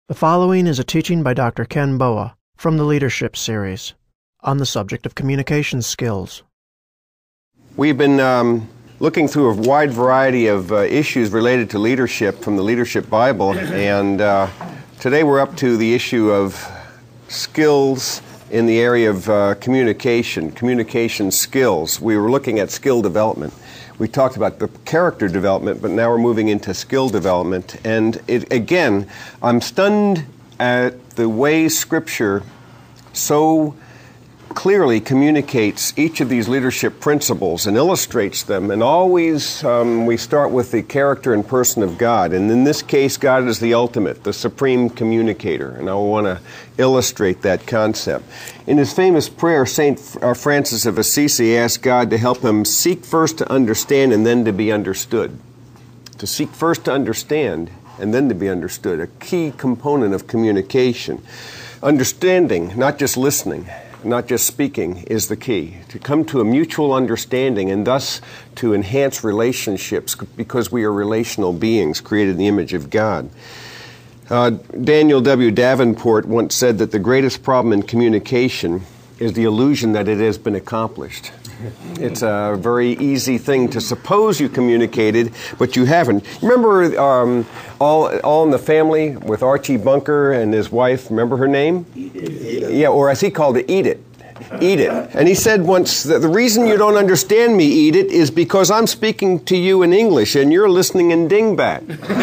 The following is a teaching by Dr. Ken Boa from the Leadership Series on the subject of communication skills. We've been looking through a wide variety of issues related to leadership from the Leadership Bible, and today we're up to the issue of skills in the area of communication skills. We were looking at skill development. We talked about the character development, but now we're moving into skill development. And again, I'm stunned at the way Scripture so clearly communicates each of these leadership principles and illustrates them. And always we start with the character and person of God. And in this case, God is the ultimate, the supreme communicator. And I want to illustrate that concept. In his famous prayer, St. Francis of Assisi asked God to help him seek first to understand and then to be understood. To seek first to understand and then to be understood, a key component of communication. Understanding, not just listening, not just speaking, is the key. To come to a mutual understanding and thus to enhance relationships because we are relational beings created in the image of God. Daniel W. Davenport once said that the greatest problem in communication is the illusion that it has been accomplished. It's a very easy thing to suppose you communicated, but you haven't. Remember All in the Family with Archie Bunker and his wife? Remember her name? Edith. Yeah, or as he called it, Edith. Edith. And he said once that the reason you don't understand me, Edith, is because I'm speaking to you in English and you're listening in dingbat.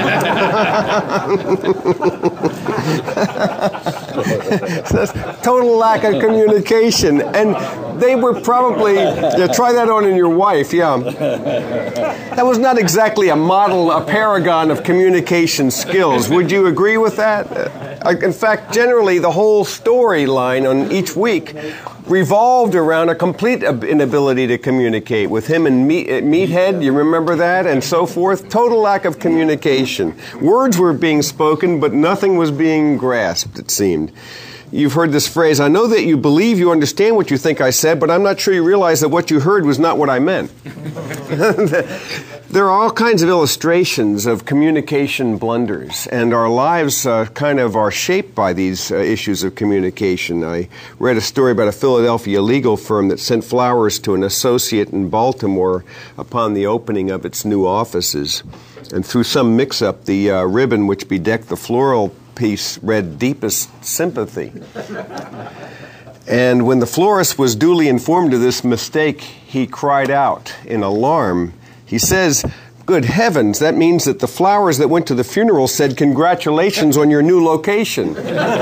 So that's total lack of communication. And they were probably, try that on in your wife, That was not exactly a model, a paragon of communication skills. Would you agree with that? In fact, generally, the whole storyline on each week revolved around a complete inability to communicate with him and Meathead, you remember that, and so forth. Total lack of communication. Words were being spoken, but nothing was being grasped, it seemed. You've heard this phrase, I know that you believe you understand what you think I said, but I'm not sure you realize that what you heard was not what I meant. There are all kinds of illustrations of communication blunders, and our lives kind of are shaped by these issues of communication. I read a story about a Philadelphia legal firm that sent flowers to an associate in Baltimore upon the opening of its new offices. And through some mix-up, the ribbon which bedecked the floral piece read "Deepest Sympathy." And when the florist was duly informed of this mistake, he cried out in alarm. He says, "Good heavens, that means that the flowers that went to the funeral said congratulations on your new location."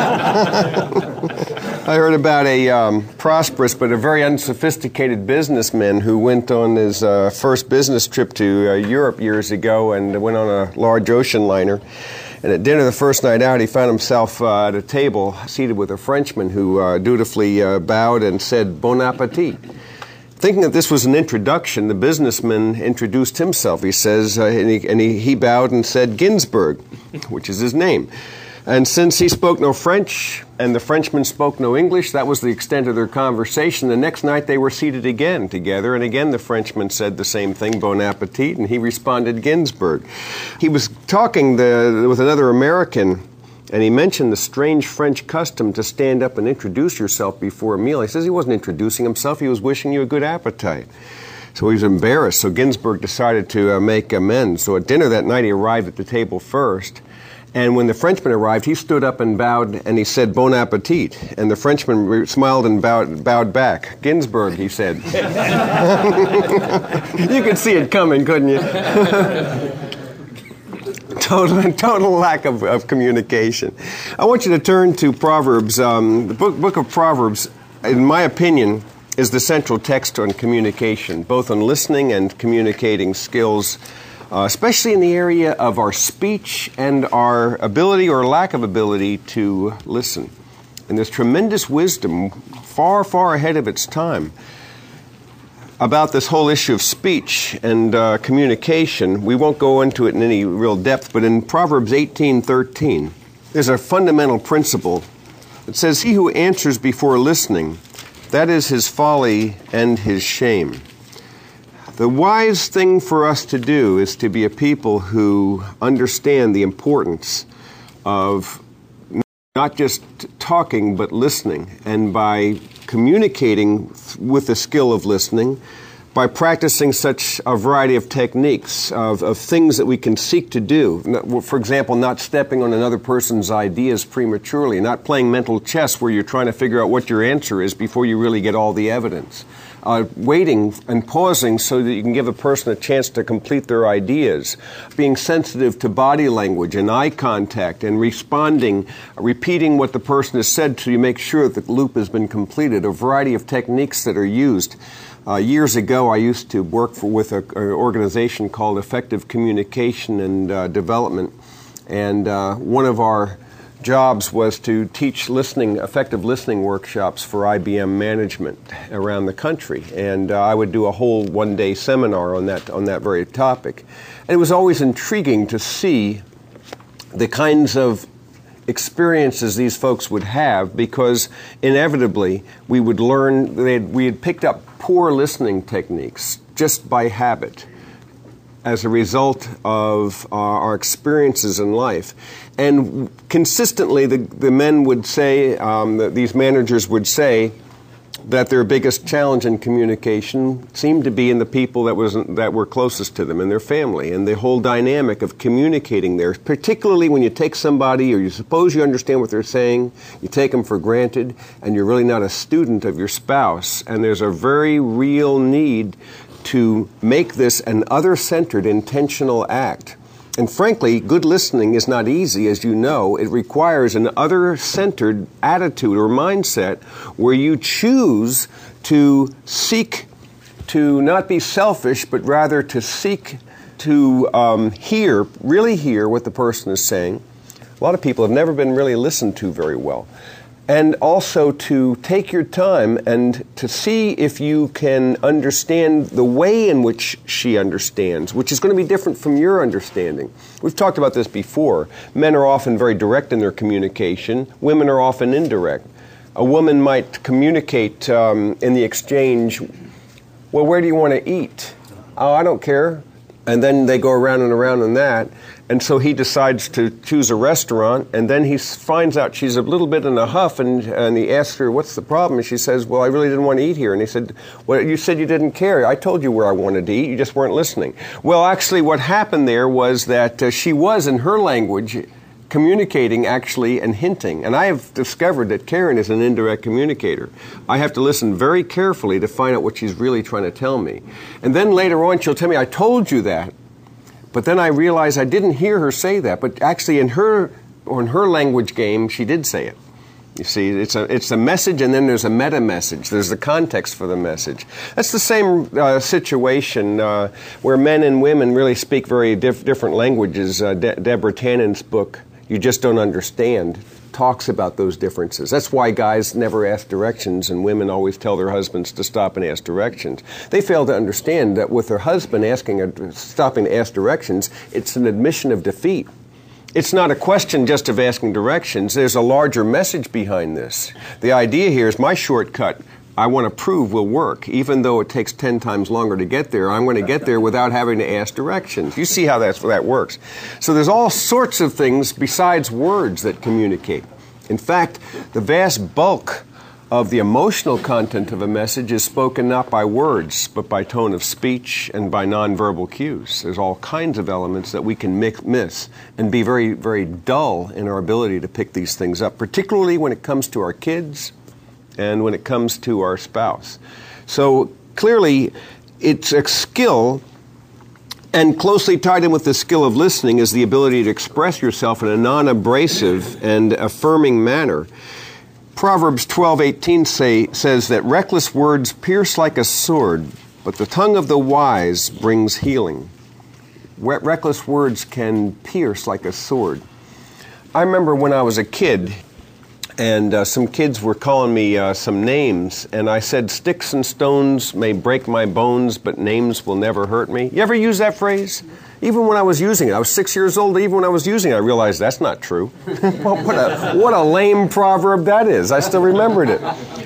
I heard about a prosperous but a very unsophisticated businessman who went on his first business trip to Europe years ago and went on a large ocean liner. And at dinner the first night out, he found himself at a table seated with a Frenchman who dutifully bowed and said, "Bon appetit." Thinking that this was an introduction, the businessman introduced himself, he says, and he bowed and said Ginsberg, which is his name. And since he spoke no French and the Frenchman spoke no English, that was the extent of their conversation. The next night they were seated again together, and again the Frenchman said the same thing, "Bon appetit," and he responded Ginsberg. He was talking with another American, and he mentioned the strange French custom to stand up and introduce yourself before a meal. He says he wasn't introducing himself, he was wishing you a good appetite. So he was embarrassed, so Ginsberg decided to make amends. So at dinner that night he arrived at the table first, and when the Frenchman arrived, he stood up and bowed, and he said, "Bon appetit." And the Frenchman smiled and bowed back. "Ginsberg," he said. You could see it coming, couldn't you? Total lack of communication. I want you to turn to Proverbs. The book of Proverbs, in my opinion, is the central text on communication, both on listening and communicating skills, especially in the area of our speech and our ability or lack of ability to listen. And there's tremendous wisdom, far, far ahead of its time, about this whole issue of speech and communication. We won't go into it in any real depth, but in Proverbs 18:13, there's a fundamental principle. It says, "He who answers before listening, that is his folly and his shame." The wise thing for us to do is to be a people who understand the importance of not just talking, but listening. And by communicating with the skill of listening, by practicing such a variety of techniques, of things that we can seek to do. For example, not stepping on another person's ideas prematurely, not playing mental chess where you're trying to figure out what your answer is before you really get all the evidence. Waiting and pausing so that you can give a person a chance to complete their ideas. Being sensitive to body language and eye contact and responding, repeating what the person has said so you make sure that the loop has been completed. A variety of techniques that are used. Years ago, I used to work with an organization called Effective Communication and Development, and one of our jobs was to teach effective listening workshops for IBM management around the country, and I would do a whole one-day seminar on that very topic. And it was always intriguing to see the kinds of experiences these folks would have, because inevitably we would learn, we had picked up poor listening techniques just by habit as a result of our experiences in life. And consistently the men would say, these managers would say, that their biggest challenge in communication seemed to be in the people that were closest to them, in their family, and the whole dynamic of communicating there, particularly when you take somebody, or you suppose you understand what they're saying, you take them for granted, and you're really not a student of your spouse, and there's a very real need to make this an other-centered, intentional act. And frankly, good listening is not easy, as you know. It requires an other-centered attitude or mindset where you choose to seek to not be selfish, but rather to seek to really hear what the person is saying. A lot of people have never been really listened to very well. And also to take your time and to see if you can understand the way in which she understands, which is going to be different from your understanding. We've talked about this before. Men are often very direct in their communication. Women are often indirect. A woman might communicate in the exchange, well, where do you want to eat? Oh, I don't care. And then they go around and around on that. And so he decides to choose a restaurant, and then he finds out she's a little bit in a huff, and he asks her, what's the problem? And she says, well, I really didn't want to eat here. And he said, well, you said you didn't care. I told you where I wanted to eat. You just weren't listening. Well, actually, what happened there was that she was, in her language, communicating actually and hinting. And I have discovered that Karen is an indirect communicator. I have to listen very carefully to find out what she's really trying to tell me. And then later on, she'll tell me, I told you that. But then I realized I didn't hear her say that. But actually, in her language game, she did say it. You see, it's a message, and then there's a meta message. There's the context for the message. That's the same situation where men and women really speak very different languages. Deborah Tannen's book, You Just Don't Understand, talks about those differences. That's why guys never ask directions and women always tell their husbands to stop and ask directions. They fail to understand that with their husband stopping to ask directions, it's an admission of defeat. It's not a question just of asking directions. There's a larger message behind this. The idea here is my shortcut I want to prove will work. Even though it takes 10 times longer to get there, I'm going to get there without having to ask directions. You see how that works. So there's all sorts of things besides words that communicate. In fact, the vast bulk of the emotional content of a message is spoken not by words, but by tone of speech and by nonverbal cues. There's all kinds of elements that we can miss and be very, very dull in our ability to pick these things up, particularly when it comes to our kids and when it comes to our spouse. So clearly, it's a skill, and closely tied in with the skill of listening is the ability to express yourself in a non-abrasive and affirming manner. Proverbs 12:18 says that reckless words pierce like a sword, but the tongue of the wise brings healing. Reckless words can pierce like a sword. I remember when I was a kid, and some kids were calling me some names, and I said, sticks and stones may break my bones, but names will never hurt me. You ever use that phrase? Even when I was using it, I was 6 years old, even when I was using it, I realized that's not true. Well, what a lame proverb that is. I still remembered it.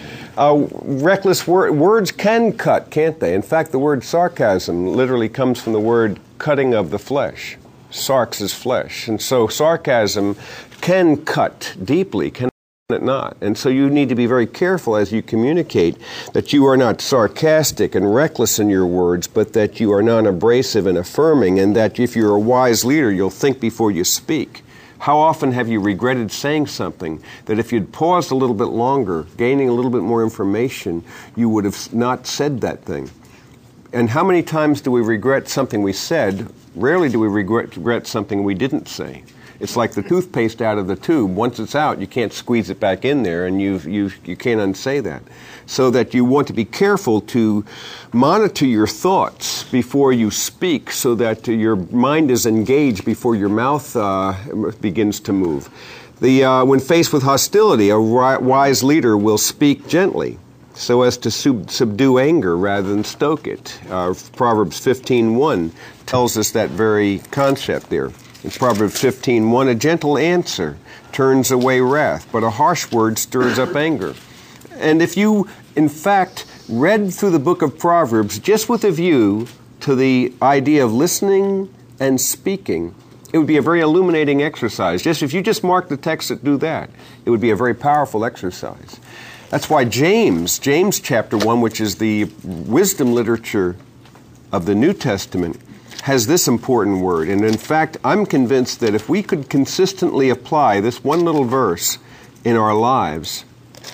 Reckless words can cut, can't they? In fact, the word sarcasm literally comes from the word cutting of the flesh. Sarx is flesh. And so sarcasm can cut deeply, can it not? And so you need to be very careful as you communicate that you are not sarcastic and reckless in your words, but that you are non-abrasive and affirming, and that if you're a wise leader, you'll think before you speak. How often have you regretted saying something that if you'd paused a little bit longer, gaining a little bit more information, you would have not said that thing? And how many times do we regret something we said? Rarely do we regret something we didn't say. It's like the toothpaste out of the tube. Once it's out, you can't squeeze it back in there, and you can't unsay that. So that you want to be careful to monitor your thoughts before you speak, so that your mind is engaged before your mouth begins to move. When faced with hostility, a wise leader will speak gently, so as to subdue anger rather than stoke it. Proverbs 15:1 tells us that very concept there. In Proverbs 15:1, a gentle answer turns away wrath, but a harsh word stirs up anger. And if you, in fact, read through the book of Proverbs just with a view to the idea of listening and speaking, it would be a very illuminating exercise. If you just mark the text that do that, it would be a very powerful exercise. That's why James chapter 1, which is the wisdom literature of the New Testament, has this important word. And in fact, I'm convinced that if we could consistently apply this one little verse in our lives,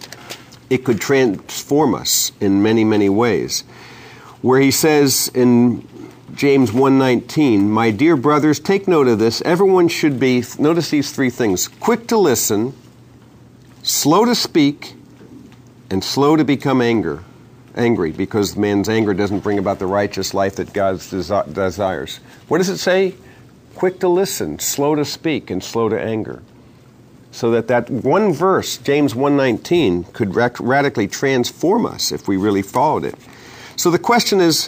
it could transform us in many, many ways. Where he says in James 1:19, "My dear brothers, take note of this. Everyone should be," notice these three things, "quick to listen, slow to speak, and slow to become angry, because man's anger doesn't bring about the righteous life that God desires." What does it say? Quick to listen, slow to speak, and slow to anger. So that one verse, James 1:19, could radically transform us if we really followed it. So the question is,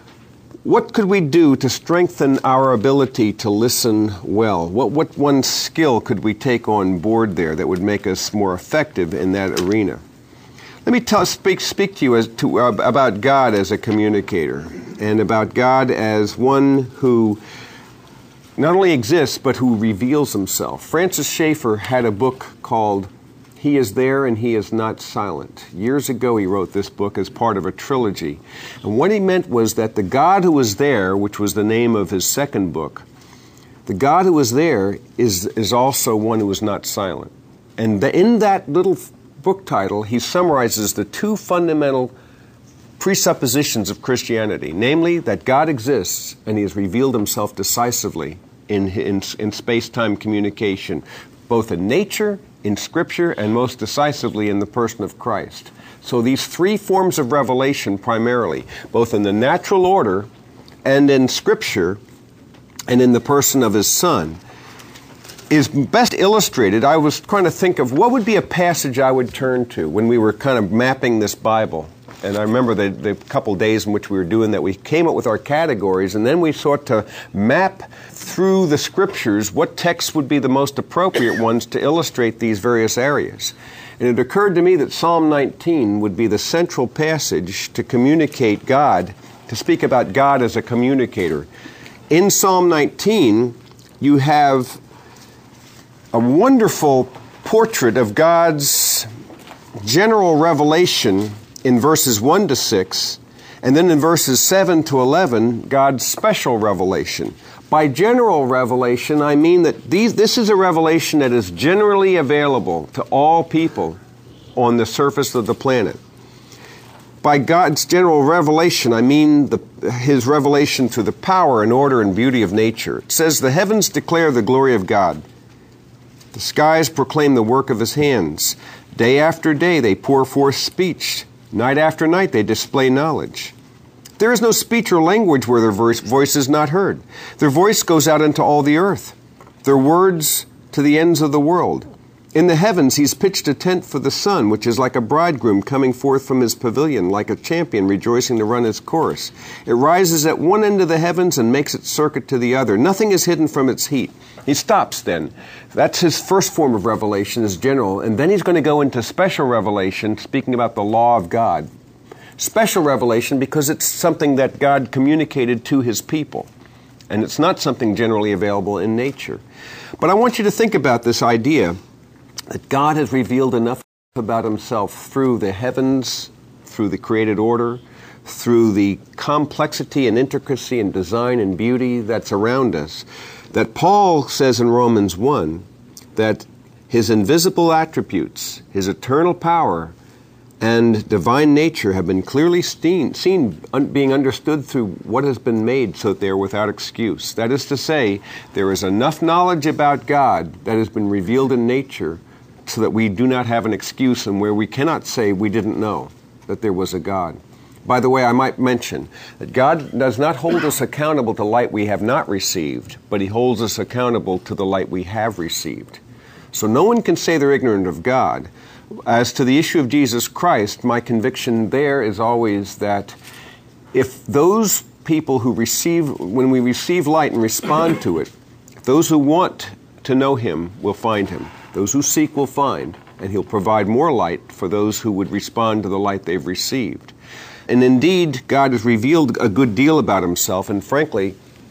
what could we do to strengthen our ability to listen well? What one skill could we take on board there that would make us more effective in that arena? Let me speak to you about God as a communicator, and about God as one who not only exists, but who reveals himself. Francis Schaeffer had a book called He Is There and He Is Not Silent. Years ago he wrote this book as part of a trilogy. And what he meant was that the God who was there, which was the name of his second book, the God who was there is also one who is not silent. And in that little book title, he summarizes the two fundamental presuppositions of Christianity, namely that God exists and he has revealed himself decisively in space-time communication, both in nature, in Scripture, and most decisively in the person of Christ. So these three forms of revelation primarily, both in the natural order and in Scripture and in the person of his Son, is best illustrated. I was trying to think of what would be a passage I would turn to when we were kind of mapping this Bible. And I remember the couple days in which we were doing that, we came up with our categories, and then we sought to map through the Scriptures what texts would be the most appropriate ones to illustrate these various areas. And it occurred to me that Psalm 19 would be the central passage to communicate God, to speak about God as a communicator. In Psalm 19, you have a wonderful portrait of God's general revelation in verses 1 to 6, and then in verses 7 to 11, God's special revelation. By general revelation, I mean that this is a revelation that is generally available to all people on the surface of the planet. By God's general revelation, I mean His revelation through the power and order and beauty of nature. It says, "The heavens declare the glory of God. The skies proclaim the work of His hands. Day after day they pour forth speech. Night after night they display knowledge. There is no speech or language where their voice is not heard. Their voice goes out into all the earth, their words to the ends of the world. In the heavens He's pitched a tent for the sun, which is like a bridegroom coming forth from his pavilion, like a champion rejoicing to run his course. It rises at one end of the heavens and makes its circuit to the other. Nothing is hidden from its heat." He stops then. That's his first form of revelation, is general. And then he's going to go into special revelation, speaking about the law of God. Special revelation because it's something that God communicated to His people. and it's not something generally available in nature. But I want you to think about this idea that God has revealed enough about himself through the heavens, through the created order, through the complexity and intricacy and design and beauty that's around us, that Paul says in Romans 1 that his invisible attributes, his eternal power, and divine nature have been clearly seen being understood through what has been made, so that they are without excuse. That is to say, there is enough knowledge about God that has been revealed in nature so that we do not have an excuse and where we cannot say we didn't know that there was a God. By the way, I might mention that God does not hold us accountable to light we have not received, but he holds us accountable to the light we have received. So no one can say they're ignorant of God. As to the issue of Jesus Christ, my conviction there is always that if those people who when we receive light and respond to it, those who want to know him will find him. Those who seek will find, and he'll provide more light for those who would respond to the light they've received. And indeed, God has revealed a good deal about himself, and frankly,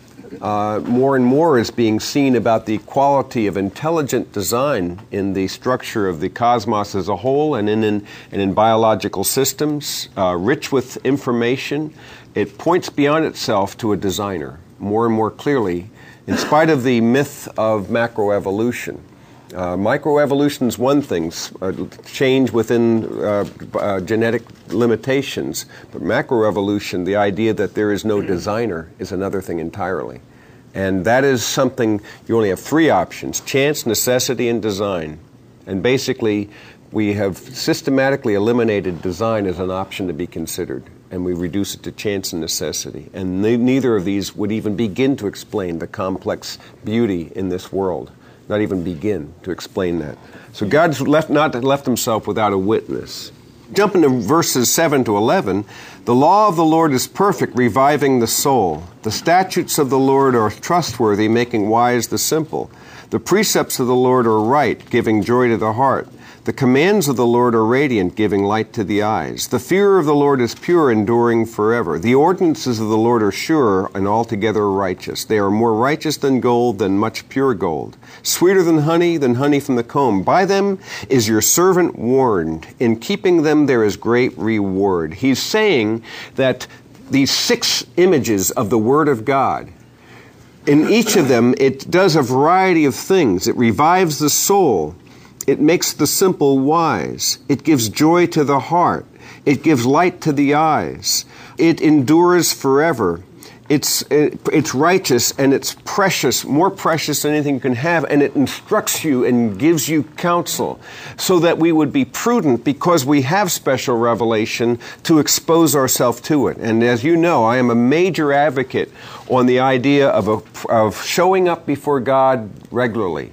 more and more is being seen about the quality of intelligent design in the structure of the cosmos as a whole and in biological systems, rich with information. It points beyond itself to a designer more and more clearly, in spite of the myth of macroevolution. Microevolution is one thing, change within genetic limitations, but macroevolution, the idea that there is no designer, is another thing entirely. And that is something, you only have three options: chance, necessity, and design. And basically, we have systematically eliminated design as an option to be considered, and we reduce it to chance and necessity. And neither of these would even begin to explain the complex beauty in this world. Not even begin to explain that. So God's not left himself without a witness. Jumping to verses 7 to 11, the law of the Lord is perfect, reviving the soul. The statutes of the Lord are trustworthy, making wise the simple. The precepts of the Lord are right, giving joy to the heart. The commands of the Lord are radiant, giving light to the eyes. The fear of the Lord is pure, enduring forever. The ordinances of the Lord are sure and altogether righteous. They are more righteous than gold, than much pure gold. Sweeter than honey from the comb. By them is your servant warned. In keeping them there is great reward. He's saying that these 6 images of the Word of God, in each of them it does a variety of things. It revives the soul. It makes the simple wise. It gives joy to the heart. It gives light to the eyes. It endures forever. It's righteous and it's precious, more precious than anything you can have, and it instructs you and gives you counsel so that we would be prudent because we have special revelation to expose ourselves to it. And as you know, I am a major advocate on the idea of showing up before God regularly.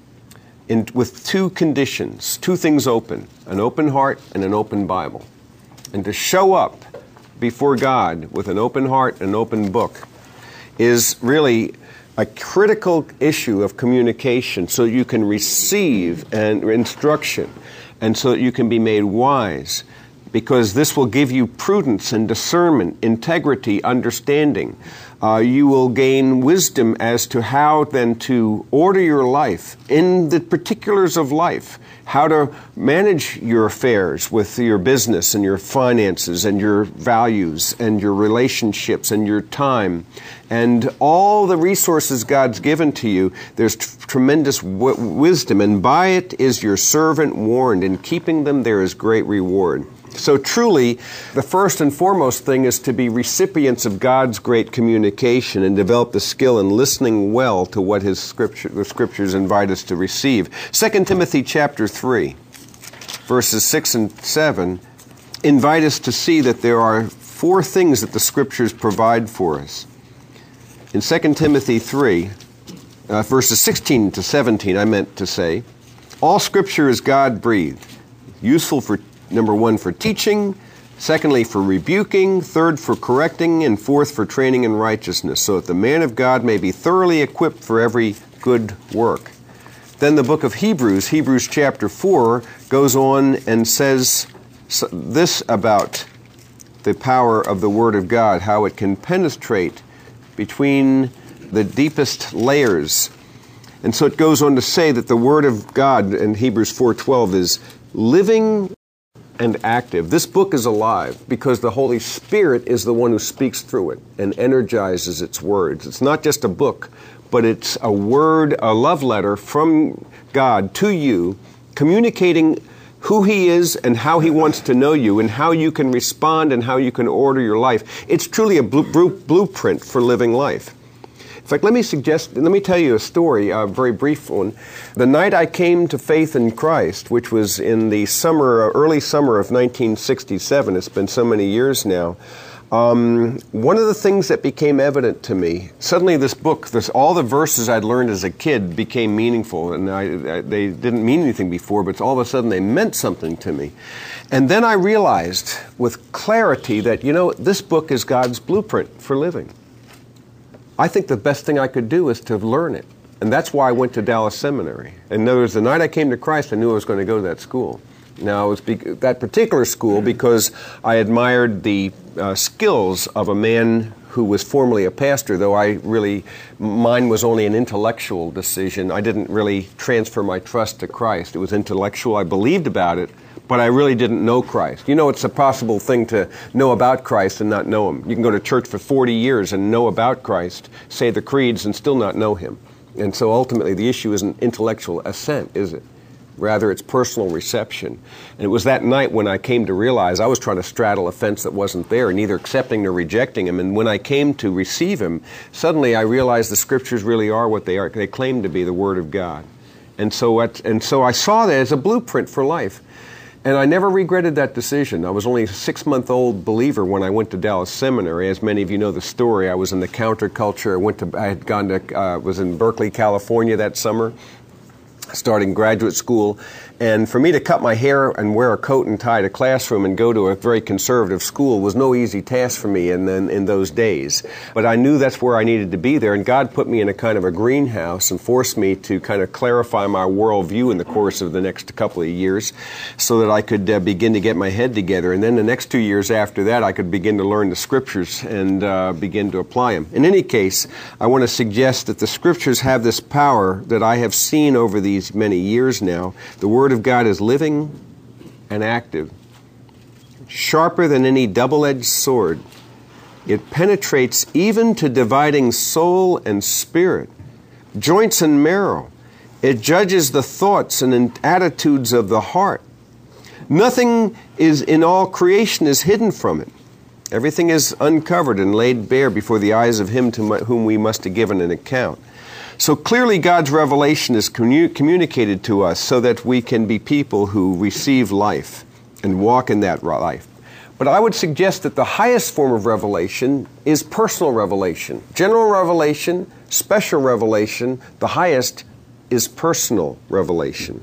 With 2 conditions, 2 things open: an open heart and an open Bible. And to show up before God with an open heart and an open book is really a critical issue of communication, so you can receive instruction and so that you can be made wise, because this will give you prudence and discernment, integrity, understanding. You will gain wisdom as to how then to order your life in the particulars of life, how to manage your affairs with your business and your finances and your values and your relationships and your time and all the resources God's given to you. There's tremendous wisdom, and by it is your servant warned. In keeping them there is great reward. So truly, the first and foremost thing is to be recipients of God's great communication and develop the skill in listening well to what the Scriptures invite us to receive. 2 Timothy chapter 3, verses 6 and 7, invite us to see that there are 4 things that the Scriptures provide for us. In 2 Timothy 3, verses 16 to 17, I meant to say, all Scripture is God-breathed, useful for number 1, for teaching, secondly, for rebuking, third, for correcting, and fourth, for training in righteousness, so that the man of God may be thoroughly equipped for every good work. Then the book of Hebrews chapter 4, goes on and says this about the power of the Word of God, how it can penetrate between the deepest layers. And so it goes on to say that the Word of God in Hebrews 4:12 is living and active. This book is alive because the Holy Spirit is the one who speaks through it and energizes its words. It's not just a book, but it's a word, a love letter from God to you, communicating who He is and how He wants to know you and how you can respond and how you can order your life. It's truly a blueprint for living life. In fact, let me tell you a story, a very brief one. The night I came to faith in Christ, which was in the early summer of 1967, it's been so many years now, one of the things that became evident to me, suddenly this book, all the verses I'd learned as a kid became meaningful, and they didn't mean anything before, but all of a sudden they meant something to me. And then I realized with clarity that, this book is God's blueprint for living. I think the best thing I could do is to learn it. And that's why I went to Dallas Seminary. In other words, the night I came to Christ, I knew I was going to go to that school. Now, it was that particular school because I admired the skills of a man who was formerly a pastor, though mine was only an intellectual decision. I didn't really transfer my trust to Christ. It was intellectual. I believed about it, but I really didn't know Christ. It's a possible thing to know about Christ and not know Him. You can go to church for 40 years and know about Christ, say the creeds, and still not know Him. And so ultimately the issue isn't intellectual assent, is it? Rather, it's personal reception. And it was that night when I came to realize I was trying to straddle a fence that wasn't there, neither accepting nor rejecting Him. And when I came to receive Him, suddenly I realized the Scriptures really are what they are. They claim to be the Word of God. And so I saw that as a blueprint for life. And I never regretted that decision. I was only a 6-month-old believer when I went to Dallas Seminary. As many of you know the story, I was in the counterculture. I was in Berkeley, California that summer, starting graduate school. And for me to cut my hair and wear a coat and tie to classroom and go to a very conservative school was no easy task for me in those days. But I knew that's where I needed to be there. And God put me in a kind of a greenhouse and forced me to kind of clarify my worldview in the course of the next couple of years so that I could begin to get my head together. And then the next 2 years after that, I could begin to learn the Scriptures and begin to apply them. In any case, I want to suggest that the Scriptures have this power that I have seen over these many years now. The Word of God is living and active, sharper than any double-edged sword. It penetrates even to dividing soul and spirit, joints and marrow. It judges the thoughts and attitudes of the heart. Nothing is in all creation is hidden from it. Everything is uncovered and laid bare before the eyes of Him to whom we must have given an account. So clearly God's revelation is communicated to us so that we can be people who receive life and walk in that life. But I would suggest that the highest form of revelation is personal revelation. General revelation, special revelation, the highest is personal revelation.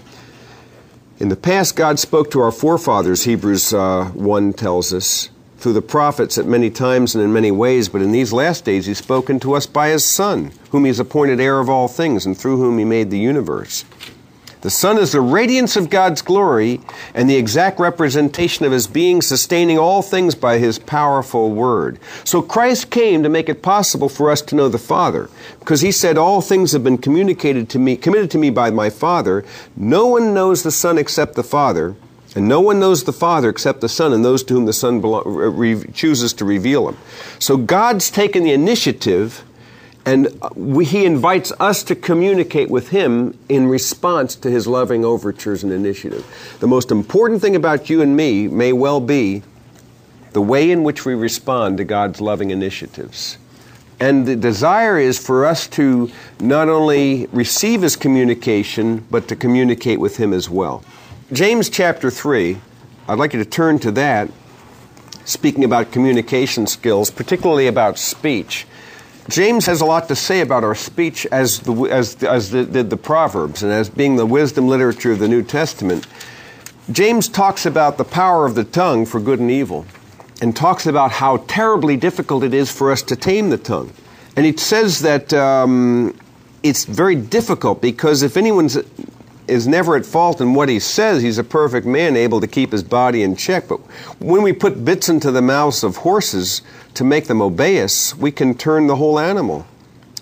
In the past, God spoke to our forefathers, Hebrews 1 tells us, through the prophets at many times and in many ways, but in these last days He's spoken to us by His Son, whom He has appointed heir of all things, and through whom He made the universe. The Son is the radiance of God's glory and the exact representation of His being, sustaining all things by His powerful word. So Christ came to make it possible for us to know the Father, because He said, all things have been committed to me by my Father. No one knows the Son except the Father, and no one knows the Father except the Son and those to whom the Son chooses to reveal Him. So God's taken the initiative, and He invites us to communicate with Him in response to His loving overtures and initiative. The most important thing about you and me may well be the way in which we respond to God's loving initiatives. And the desire is for us to not only receive His communication, but to communicate with Him as well. James chapter 3, I'd like you to turn to that, speaking about communication skills, particularly about speech. James has a lot to say about our speech as did the Proverbs, and as being the wisdom literature of the New Testament. James talks about the power of the tongue for good and evil, and talks about how terribly difficult it is for us to tame the tongue. And he says that it's very difficult because if anyone is never at fault in what he says, he's a perfect man able to keep his body in check. But when we put bits into the mouths of horses to make them obey us, we can turn the whole animal.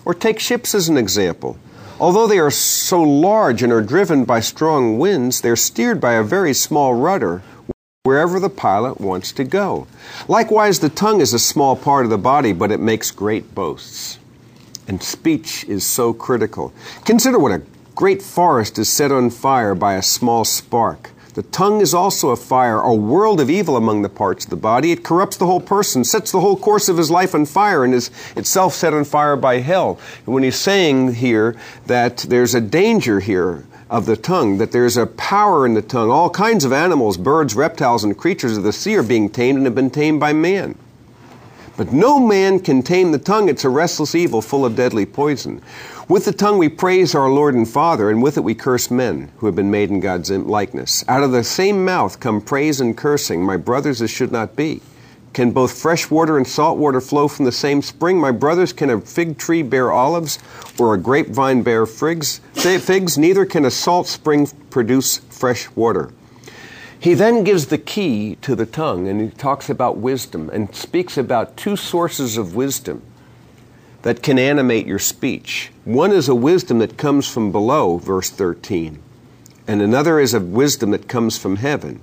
Or take ships as an example. Although they are so large and are driven by strong winds, they're steered by a very small rudder wherever the pilot wants to go. Likewise, the tongue is a small part of the body, but it makes great boasts. And speech is so critical. Consider what a great forest is set on fire by a small spark. The tongue is also a fire, a world of evil among the parts of the body. It corrupts the whole person, sets the whole course of his life on fire, and is itself set on fire by hell. And when he's saying here that there's a danger here of the tongue, that there's a power in the tongue, all kinds of animals, birds, reptiles, and creatures of the sea are being tamed and have been tamed by man. But no man can tame the tongue. It's a restless evil full of deadly poison. With the tongue we praise our Lord and Father, and with it we curse men who have been made in God's likeness. Out of the same mouth come praise and cursing. My brothers, this should not be. Can both fresh water and salt water flow from the same spring? My brothers, can a fig tree bear olives, or a grapevine bear figs? Neither can a salt spring produce fresh water. He then gives the key to the tongue, and he talks about wisdom and speaks about two sources of wisdom that can animate your speech. One is a wisdom that comes from below, verse 13, and another is a wisdom that comes from heaven.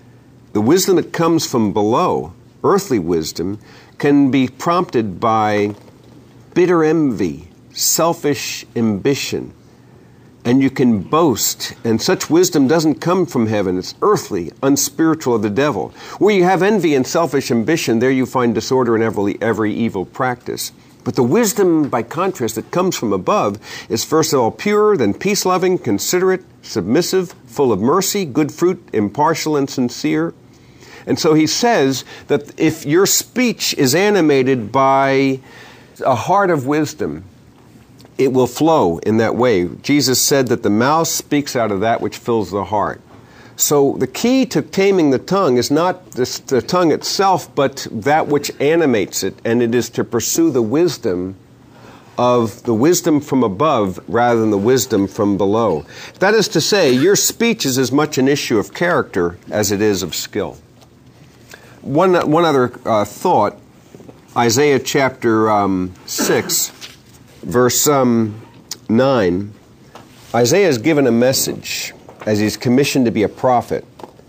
The wisdom that comes from below, earthly wisdom, can be prompted by bitter envy, selfish ambition, and you can boast, and such wisdom doesn't come from heaven. It's earthly, unspiritual of the devil. Where you have envy and selfish ambition, there you find disorder in every evil practice. But the wisdom, by contrast, that comes from above is first of all pure, then peace-loving, considerate, submissive, full of mercy, good fruit, impartial and sincere. And so he says that if your speech is animated by a heart of wisdom, it will flow in that way. Jesus said that the mouth speaks out of that which fills the heart. So the key to taming the tongue is not the tongue itself, but that which animates it, and it is to pursue the wisdom from above rather than the wisdom from below. That is to say, your speech is as much an issue of character as it is of skill. One other thought, Isaiah chapter 6, verse 9, Isaiah is given a message as he's commissioned to be a prophet.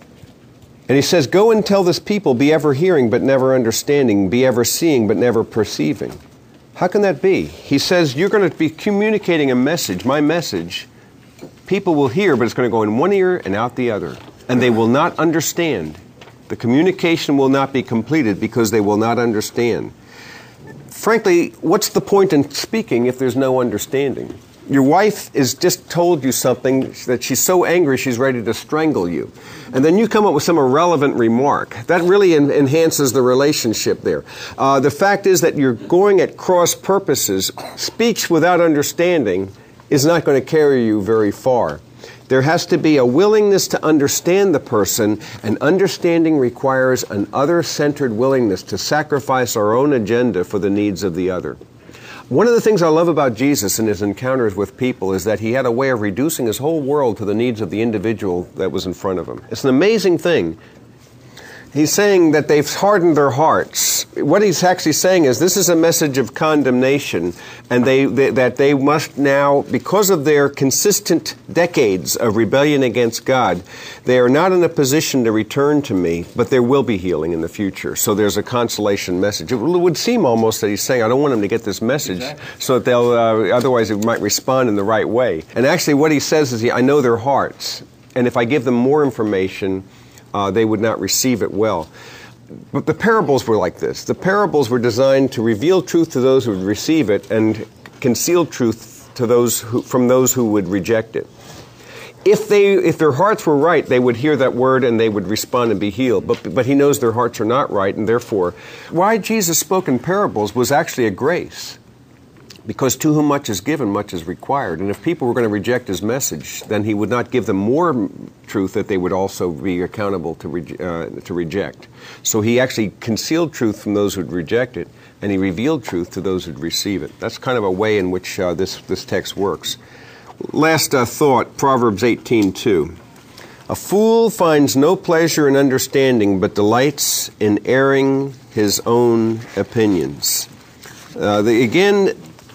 And he says, "Go and tell this people, be ever hearing but never understanding, be ever seeing but never perceiving." How can that be? He says, you're going to be communicating a message, my message. People will hear, but it's going to go in one ear and out the other. And they will not understand. The communication will not be completed because they will not understand. Frankly, what's the point in speaking if there's no understanding? Your wife has just told you something that she's so angry she's ready to strangle you. And then you come up with some irrelevant remark. That really enhances the relationship there. The fact is that you're going at cross purposes. Speech without understanding is not going to carry you very far. There has to be a willingness to understand the person, and understanding requires an other-centered willingness to sacrifice our own agenda for the needs of the other. One of the things I love about Jesus and his encounters with people is that he had a way of reducing his whole world to the needs of the individual that was in front of him. It's an amazing thing. He's saying that they've hardened their hearts. What he's actually saying is this is a message of condemnation, and that they must now, because of their consistent decades of rebellion against God, they are not in a position to return to me, but there will be healing in the future. So there's a consolation message. It would seem almost that he's saying, I don't want them to get this message, so that they'll, otherwise they might respond in the right way. And actually what he says is, I know their hearts, and if I give them more information, they would not receive it well. But the parables were like this. The parables were designed to reveal truth to those who would receive it and conceal truth to from those who would reject it. If their hearts were right, they would hear that word and they would respond and be healed. But he knows their hearts are not right, and therefore, why Jesus spoke in parables was actually a grace. Because to whom much is given, much is required. And if people were going to reject his message, then he would not give them more truth that they would also be accountable to reject. So he actually concealed truth from those who would reject it, and he revealed truth to those who would receive it. That's kind of a way in which this text works. Last thought, Proverbs 18:2. A fool finds no pleasure in understanding, but delights in airing his own opinions. Again,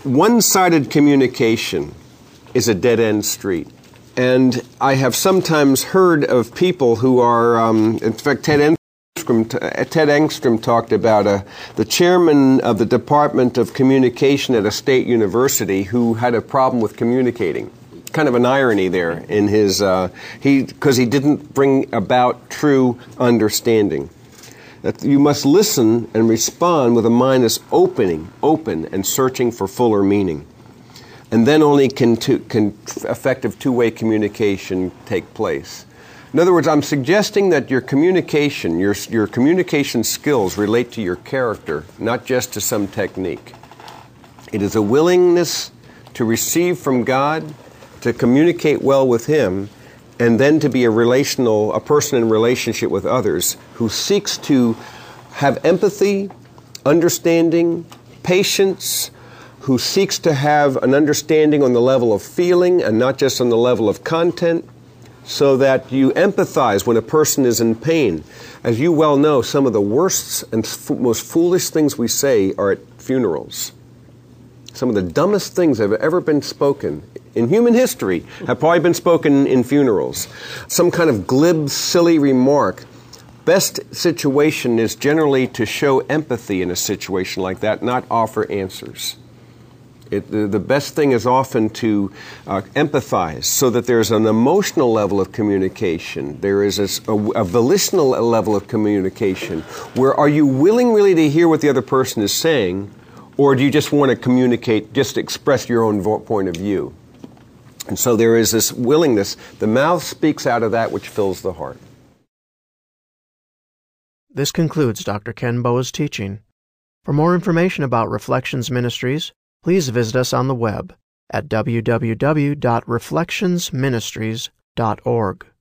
one-sided communication is a dead-end street. And I have sometimes heard of people who are, in fact, Ted Engstrom talked about the chairman of the Department of Communication at a state university who had a problem with communicating. Kind of an irony there in his, because he didn't bring about true understanding. That you must listen and respond with a mind that's open and searching for fuller meaning. And then only can effective two-way communication take place. In other words, I'm suggesting that your communication, your communication skills relate to your character, not just to some technique. It is a willingness to receive from God, to communicate well with Him, and then to be a person in relationship with others who seeks to have empathy, understanding, patience, who seeks to have an understanding on the level of feeling and not just on the level of content, so that you empathize when a person is in pain. As you well know, some of the worst and most foolish things we say are at funerals. Some of the dumbest things that have ever been spoken in human history have probably been spoken in funerals. Some kind of glib, silly remark. Best situation is generally to show empathy in a situation like that, not offer answers. The best thing is often to empathize so that there's an emotional level of communication. There is a volitional level of communication where are you willing really to hear what the other person is saying, or do you just want to communicate, just express your own point of view? And so there is this willingness. The mouth speaks out of that which fills the heart. This concludes Dr. Ken Boa's teaching. For more information about Reflections Ministries, please visit us on the web at www.reflectionsministries.org.